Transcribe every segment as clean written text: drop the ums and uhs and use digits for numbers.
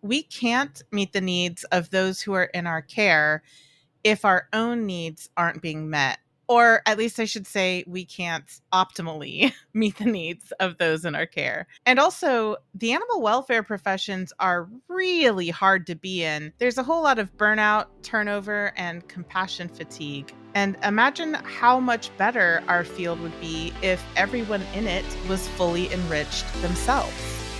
we can't meet the needs of those who are in our care if our own needs aren't being met. Or at least I should say, we can't optimally meet the needs of those in our care. And also, the animal welfare professions are really hard to be in. There's a whole lot of burnout, turnover, and compassion fatigue. And imagine how much better our field would be if everyone in it was fully enriched themselves.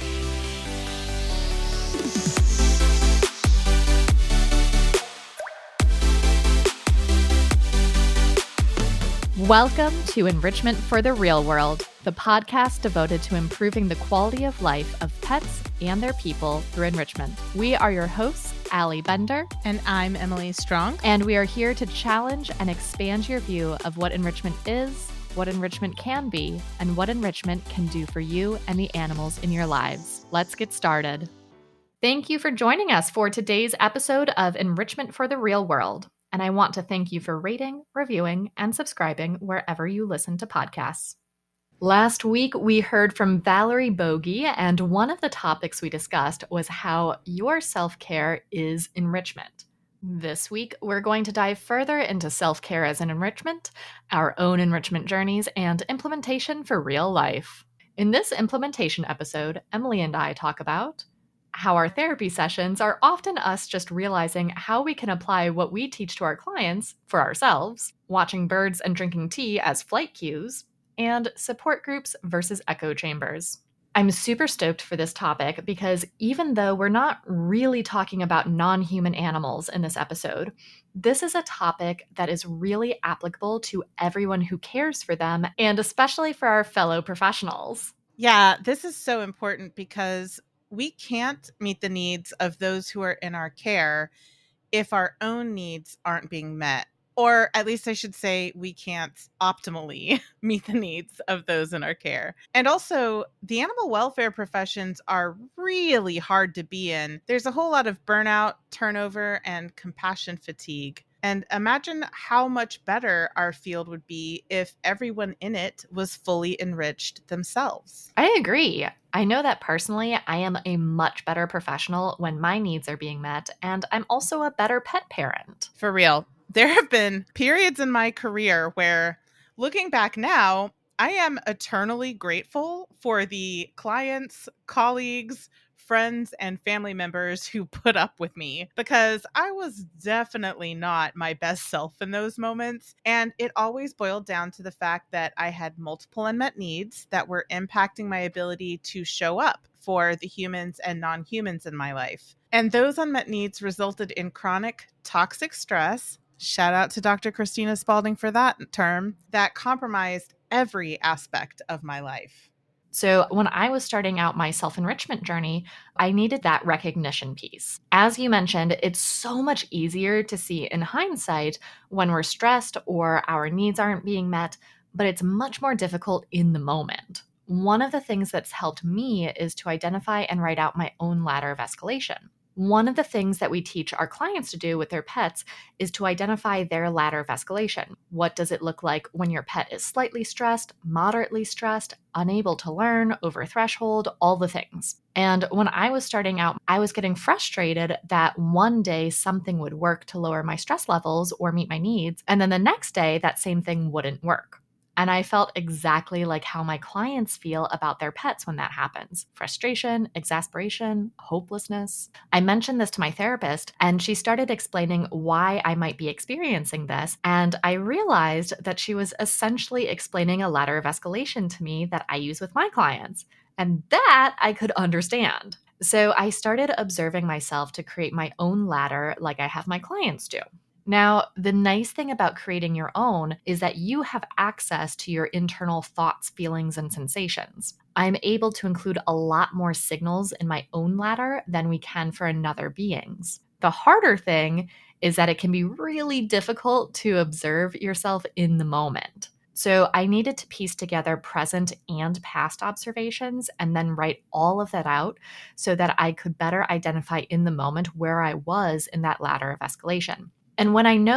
Welcome to Enrichment for the Real World, the podcast devoted to improving the quality of life of pets and their people through enrichment. We are your hosts, Allie Bender. And I'm Emily Strong. And we are here to challenge and expand your view of what enrichment is, what enrichment can be, and what enrichment can do for you and the animals in your lives. Let's get started. Thank you for joining us for today's episode of Enrichment for the Real World. And I want to thank you for rating, reviewing, and subscribing wherever you listen to podcasts. Last week, we heard from Valerie Bogie, and one of the topics we discussed was how your self-care is enrichment. This week, we're going to dive further into self-care as an enrichment, our own enrichment journeys, and implementation for real life. In this implementation episode, Emily and I talk about how our therapy sessions are often us just realizing how we can apply what we teach to our clients for ourselves, watching birds and drinking tea as flight cues, and support groups versus echo chambers. I'm super stoked for this topic because even though we're not really talking about non-human animals in this episode, this is a topic that is really applicable to everyone who cares for them, and especially for our fellow professionals. Yeah, this is so important because we can't meet the needs of those who are in our care if our own needs aren't being met. Or at least I should say, we can't optimally meet the needs of those in our care. And also, the animal welfare professions are really hard to be in. There's a whole lot of burnout, turnover, and compassion fatigue. And imagine how much better our field would be if everyone in it was fully enriched themselves. I agree. I know that personally, I am a much better professional when my needs are being met, and I'm also a better pet parent. For real. There have been periods in my career where, looking back now, I am eternally grateful for the clients, colleagues, friends, and family members who put up with me, because I was definitely not my best self in those moments. And it always boiled down to the fact that I had multiple unmet needs that were impacting my ability to show up for the humans and non-humans in my life. And those unmet needs resulted in chronic toxic stress. Shout out to Dr. Christina Spalding for that term, that compromised every aspect of my life. So when I was starting out my self-enrichment journey, I needed that recognition piece. As you mentioned, it's so much easier to see in hindsight when we're stressed or our needs aren't being met, but it's much more difficult in the moment. One of the things that's helped me is to identify and write out my own ladder of escalation. One of the things that we teach our clients to do with their pets is to identify their ladder of escalation. What does it look like when your pet is slightly stressed, moderately stressed, unable to learn, over threshold, all the things. And when I was starting out, I was getting frustrated that one day something would work to lower my stress levels or meet my needs, and then the next day that same thing wouldn't work. And I felt exactly like how my clients feel about their pets when that happens. Frustration, exasperation, hopelessness. I mentioned this to my therapist, and she started explaining why I might be experiencing this. And I realized that she was essentially explaining a ladder of escalation to me that I use with my clients. And that I could understand. So I started observing myself to create my own ladder like I have my clients do. Now, the nice thing about creating your own is that you have access to your internal thoughts, feelings, and sensations. I'm able to include a lot more signals in my own ladder than we can for another being's. The harder thing is that it can be really difficult to observe yourself in the moment. So I needed to piece together present and past observations and then write all of that out so that I could better identify in the moment where I was in that ladder of escalation. And when I know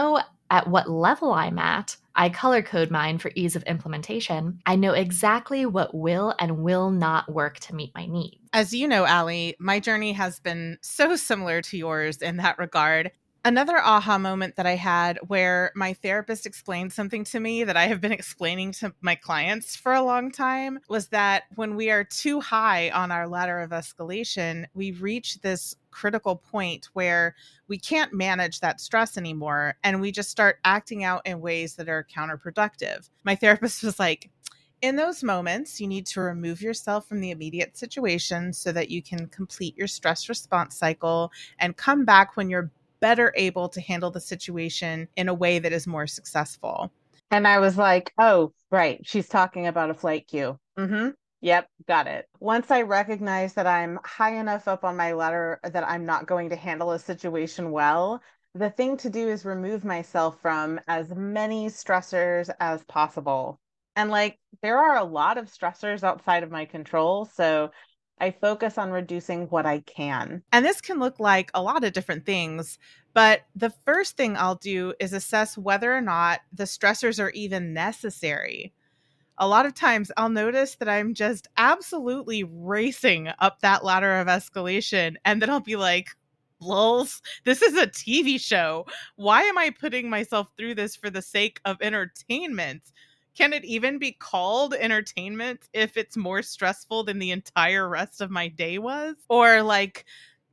at what level I'm at. I color code mine for ease of implementation. I know exactly what will and will not work to meet my needs. As you know, Allie, my journey has been so similar to yours in that regard. Another aha moment that I had where my therapist explained something to me that I have been explaining to my clients for a long time was that when we are too high on our ladder of escalation, we reach this critical point where we can't manage that stress anymore and we just start acting out in ways that are counterproductive. My therapist was like, in those moments, you need to remove yourself from the immediate situation so that you can complete your stress response cycle and come back when you're better able to handle the situation in a way that is more successful. And I was like, oh, right. She's talking about a flight queue. Mm-hmm. Yep, got it. Once I recognize that I'm high enough up on my ladder that I'm not going to handle a situation well, the thing to do is remove myself from as many stressors as possible. And like, there are a lot of stressors outside of my control. So I focus on reducing what I can. And this can look like a lot of different things. But the first thing I'll do is assess whether or not the stressors are even necessary. A lot of times I'll notice that I'm just absolutely racing up that ladder of escalation. And then I'll be like, lulz, this is a TV show. Why am I putting myself through this for the sake of entertainment? Can it even be called entertainment if it's more stressful than the entire rest of my day was? Or like,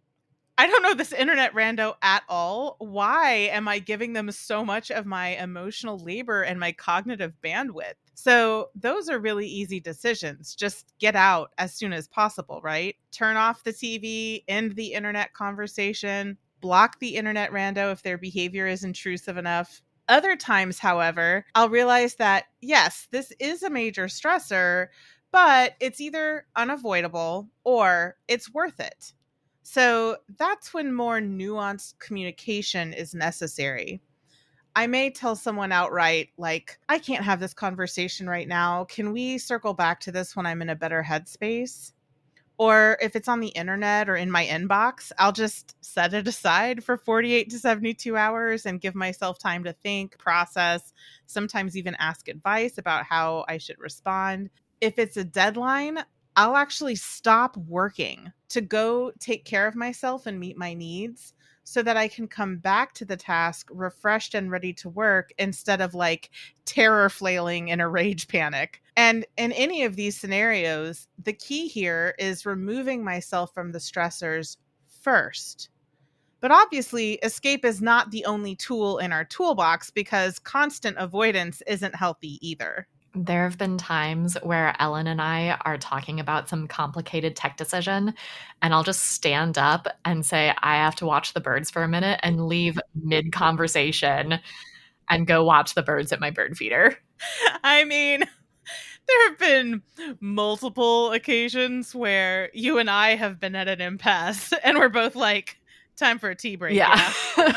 I don't know this internet rando at all. Why am I giving them so much of my emotional labor and my cognitive bandwidth? So those are really easy decisions. Just get out as soon as possible, right? Turn off the TV, end the internet conversation, block the internet rando if their behavior is intrusive enough. Other times, however, I'll realize that, yes, this is a major stressor, but it's either unavoidable or it's worth it. So that's when more nuanced communication is necessary. I may tell someone outright, like, I can't have this conversation right now. Can we circle back to this when I'm in a better headspace? Or if it's on the internet or in my inbox, I'll just set it aside for 48 to 72 hours and give myself time to think, process, sometimes even ask advice about how I should respond. If it's a deadline, I'll actually stop working to go take care of myself and meet my needs so that I can come back to the task refreshed and ready to work instead of like terror flailing in a rage panic. And in any of these scenarios, the key here is removing myself from the stressors first. But obviously, escape is not the only tool in our toolbox because constant avoidance isn't healthy either. There have been times where Ellen and I are talking about some complicated tech decision, and I'll just stand up and say, I have to watch the birds for a minute and leave mid-conversation and go watch the birds at my bird feeder. I mean, there have been multiple occasions where you and I have been at an impasse and we're both like, time for a tea break. Yeah.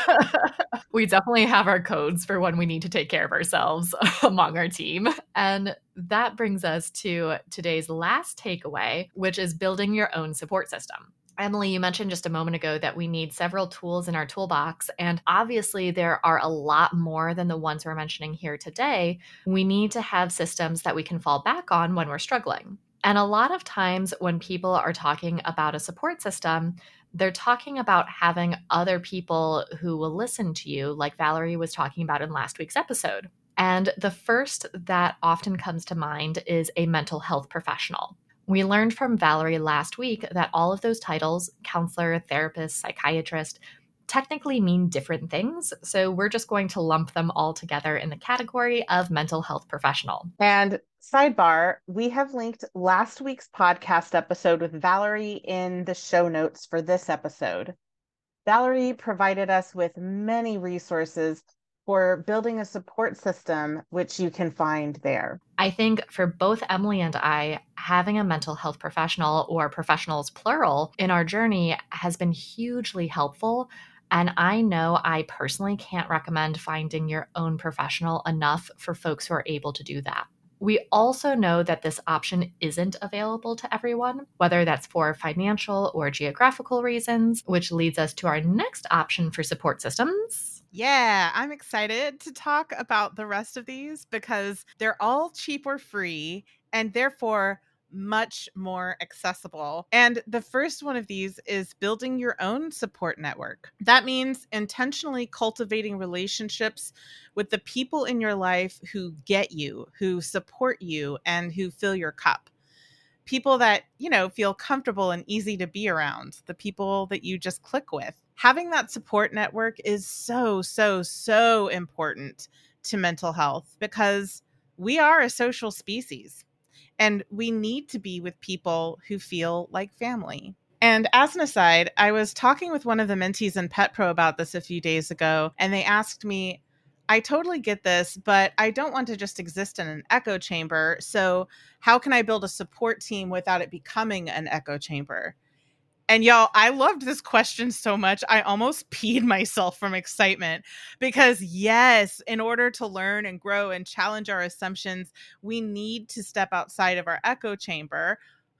We definitely have our codes for when we need to take care of ourselves among our team. And that brings us to today's last takeaway, which is building your own support system. Emily, you mentioned just a moment ago that we need several tools in our toolbox, and obviously there are a lot more than the ones we're mentioning here today. We need to have systems that we can fall back on when we're struggling. And a lot of times when people are talking about a support system, they're talking about having other people who will listen to you, like Valerie was talking about in last week's episode. And the first that often comes to mind is a mental health professional. We learned from Valerie last week that all of those titles, counselor, therapist, psychiatrist, technically mean different things. So we're just going to lump them all together in the category of mental health professional. And sidebar, we have linked last week's podcast episode with Valerie in the show notes for this episode. Valerie provided us with many resources for building a support system, which you can find there. I think for both Emily and I, having a mental health professional, or professionals plural, in our journey has been hugely helpful. And I know I personally can't recommend finding your own professional enough for folks who are able to do that. We also know that this option isn't available to everyone, whether that's for financial or geographical reasons, which leads us to our next option for support systems. Yeah, I'm excited to talk about the rest of these because they're all cheap or free and therefore much more accessible. And the first one of these is building your own support network. That means intentionally cultivating relationships with the people in your life who get you, who support you, and who fill your cup. People that, feel comfortable and easy to be around, the people that you just click with. Having that support network is so, so, so important to mental health because we are a social species and we need to be with people who feel like family. And as an aside, I was talking with one of the mentees in Pet Pro about this a few days ago, and they asked me, I totally get this, but I don't want to just exist in an echo chamber. So, how can I build a support team without it becoming an echo chamber? And y'all, I loved this question so much. I almost peed myself from excitement because, yes, in order to learn and grow and challenge our assumptions, we need to step outside of our echo chamber.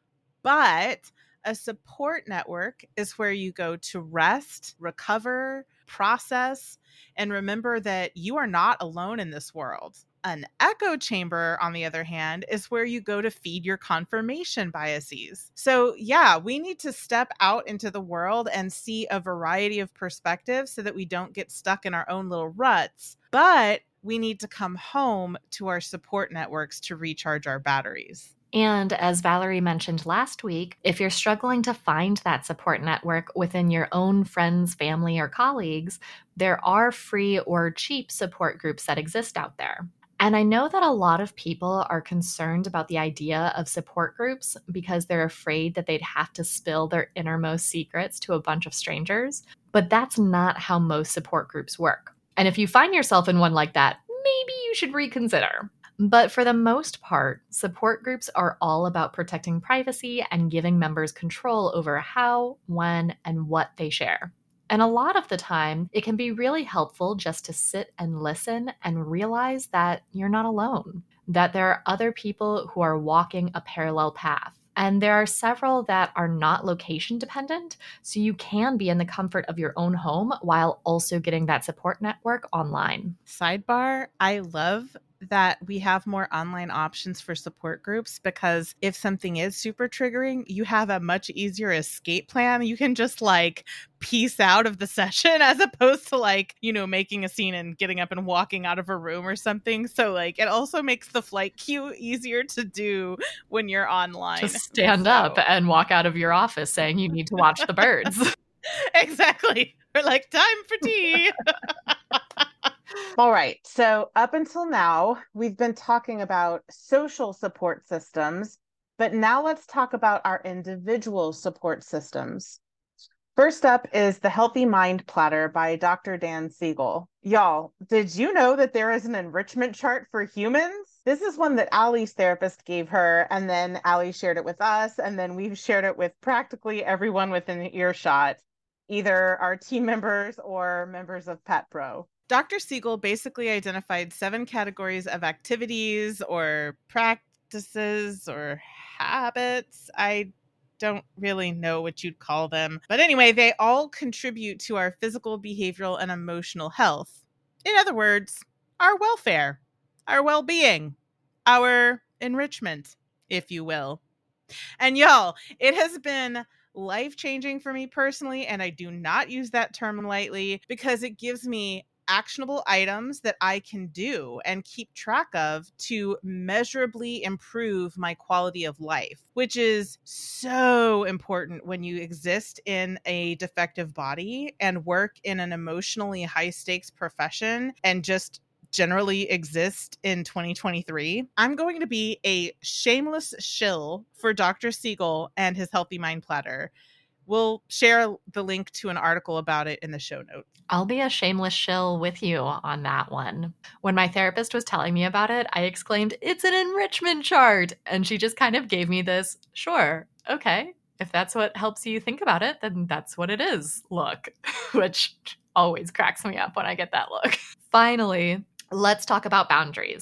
But a support network is where you go to rest, recover, process, and remember that you are not alone in this world. An echo chamber, on the other hand, is where you go to feed your confirmation biases. So, yeah, we need to step out into the world and see a variety of perspectives so that we don't get stuck in our own little ruts. But we need to come home to our support networks to recharge our batteries. And as Valerie mentioned last week, if you're struggling to find that support network within your own friends, family, or colleagues, there are free or cheap support groups that exist out there. And I know that a lot of people are concerned about the idea of support groups because they're afraid that they'd have to spill their innermost secrets to a bunch of strangers. But that's not how most support groups work. And if you find yourself in one like that, maybe you should reconsider. But for the most part, support groups are all about protecting privacy and giving members control over how, when, and what they share. And a lot of the time, it can be really helpful just to sit and listen and realize that you're not alone, that there are other people who are walking a parallel path. And there are several that are not location dependent, so you can be in the comfort of your own home while also getting that support network online. Sidebar, I love that we have more online options for support groups because if something is super triggering, you have a much easier escape plan. You can just peace out of the session as opposed to making a scene and getting up and walking out of a room or something. So it also makes the flight queue easier to do when you're online. Just stand up and walk out of your office saying you need to watch the birds. Exactly. We're time for tea. All right. So up until now, we've been talking about social support systems, but now let's talk about our individual support systems. First up is the Healthy Mind Platter by Dr. Dan Siegel. Y'all, did you know that there is an enrichment chart for humans? This is one that Allie's therapist gave her, and then Allie shared it with us, and then we've shared it with practically everyone within earshot, either our team members or members of Pet Pro. Dr. Siegel basically identified 7 categories of activities or practices or habits. I don't really know what you'd call them. But anyway, they all contribute to our physical, behavioral, and emotional health. In other words, our welfare, our well-being, our enrichment, if you will. And y'all, it has been life-changing for me personally, and I do not use that term lightly because it gives me actionable items that I can do and keep track of to measurably improve my quality of life, which is so important when you exist in a defective body and work in an emotionally high-stakes profession and just generally exist in 2023. I'm going to be a shameless shill for Dr. Siegel and his Healthy Mind Platter. We'll share the link to an article about it in the show notes. I'll be a shameless shill with you on that one. When my therapist was telling me about it, I exclaimed, "It's an enrichment chart!" And she just kind of gave me this, "Sure, okay, if that's what helps you think about it, then that's what it is" look, which always cracks me up when I get that look. Finally, let's talk about boundaries.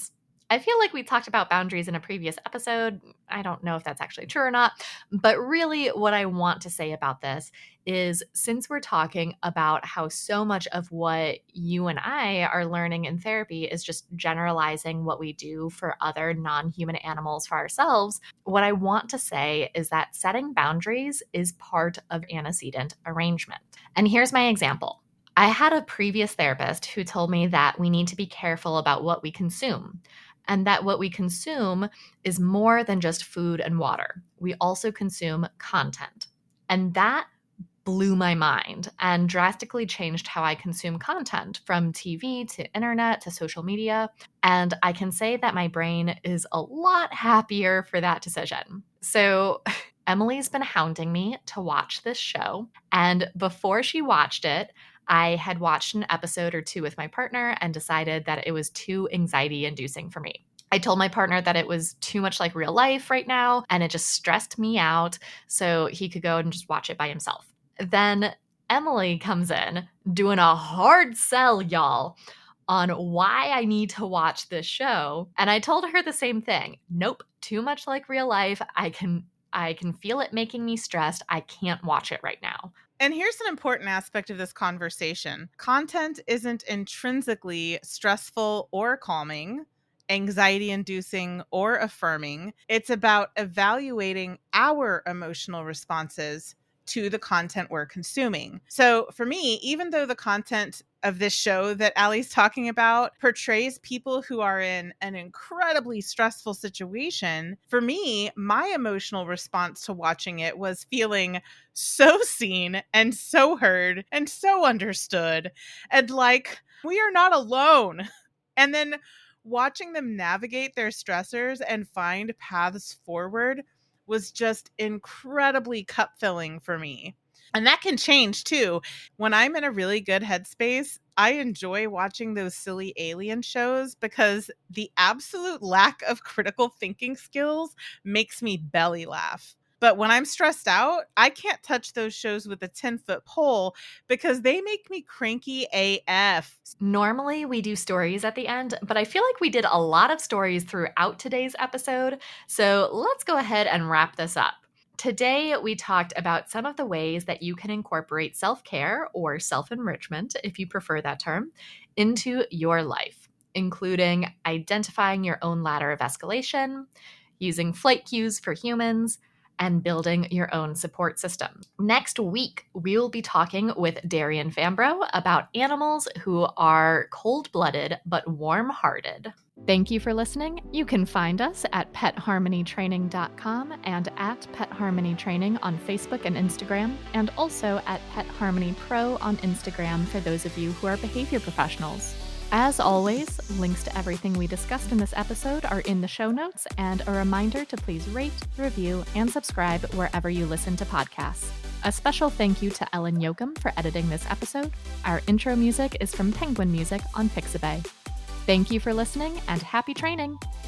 I feel like we talked about boundaries in a previous episode. I don't know if that's actually true or not, but really what I want to say about this is, since we're talking about how so much of what you and I are learning in therapy is just generalizing what we do for other non-human animals for ourselves, what I want to say is that setting boundaries is part of antecedent arrangement. And here's my example. I had a previous therapist who told me that we need to be careful about what we consume, and that what we consume is more than just food and water. We also consume content. And that blew my mind and drastically changed how I consume content, from TV to internet to social media. And I can say that my brain is a lot happier for that decision. So Emily's been hounding me to watch this show. And before she watched it, I had watched an episode or two with my partner and decided that it was too anxiety-inducing for me. I told my partner that it was too much like real life right now, and it just stressed me out, so he could go and just watch it by himself. Then Emily comes in doing a hard sell, y'all, on why I need to watch this show. And I told her the same thing. Nope, too much like real life. I can feel it making me stressed. I can't watch it right now. And here's an important aspect of this conversation. Content isn't intrinsically stressful or calming, anxiety-inducing or affirming. It's about evaluating our emotional responses to the content we're consuming. So for me, even though the content of this show that Allie's talking about portrays people who are in an incredibly stressful situation, for me, my emotional response to watching it was feeling so seen and so heard and so understood, and like, we are not alone. And then watching them navigate their stressors and find paths forward was just incredibly cup filling for me. And that can change too. When I'm in a really good headspace, I enjoy watching those silly alien shows because the absolute lack of critical thinking skills makes me belly laugh. But when I'm stressed out, I can't touch those shows with a 10-foot pole because they make me cranky AF. Normally we do stories at the end, but I feel like we did a lot of stories throughout today's episode. So let's go ahead and wrap this up. Today, we talked about some of the ways that you can incorporate self-care, or self-enrichment, if you prefer that term, into your life, including identifying your own ladder of escalation, using flight cues for humans, and building your own support system. Next week, we will be talking with Darian Fambro about animals who are cold-blooded but warm-hearted. Thank you for listening. You can find us at petharmonytraining.com and at Pet Harmony Training on Facebook and Instagram, and also at Pet Harmony Pro on Instagram for those of you who are behavior professionals. As always, links to everything we discussed in this episode are in the show notes, and a reminder to please rate, review, and subscribe wherever you listen to podcasts. A special thank you to Ellen Yoakum for editing this episode. Our intro music is from Penguin Music on Pixabay. Thank you for listening, and happy training!